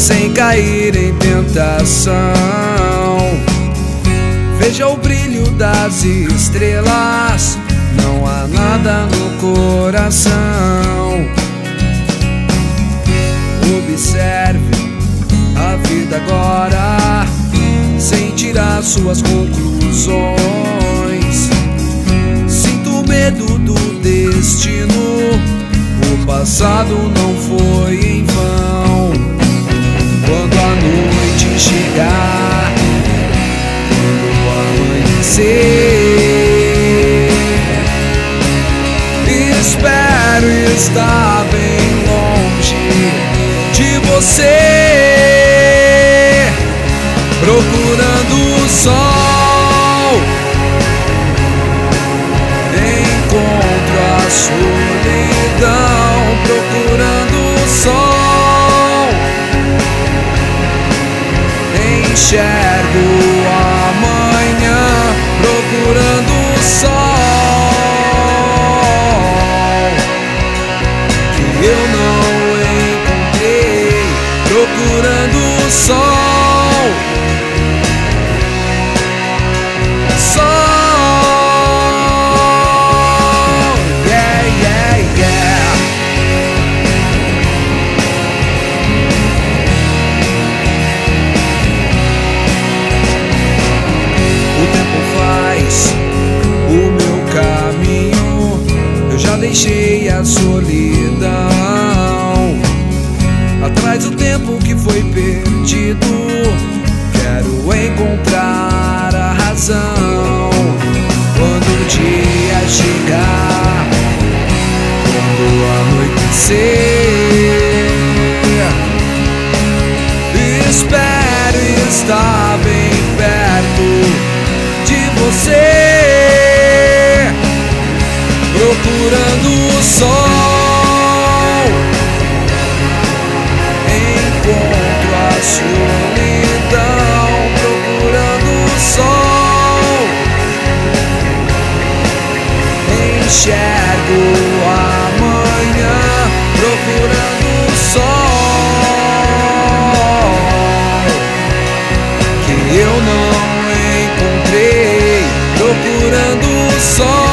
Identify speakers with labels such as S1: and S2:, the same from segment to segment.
S1: sem cair em tentação. Veja o brilho das estrelas, não há nada no coração. Observe a vida agora, sem tirar suas conclusões. Sinto medo do destino, o passado não foi em vão. Quando a noite chegar, quando amanhecer, espero estar bem longe de você, procurando o sol. Encontro a solidão, procurando o sol. Enxergo amanhã, procurando o sol que eu não encontrei, procurando o sol. Deixei a solidão atrás, o tempo que foi perdido. Quero encontrar a razão. Quando o dia chegar, quando anoitecer, espero estar bem perto de você, procurando o sol. Encontro a solidão, procurando o sol. Enxergo amanhã, procurando o sol que eu não encontrei, procurando o sol.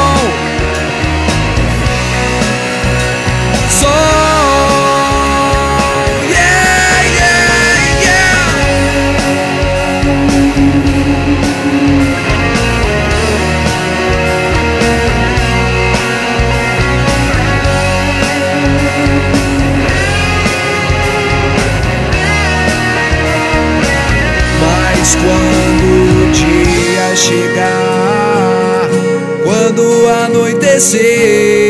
S1: Quando o dia chegar, quando anoitecer,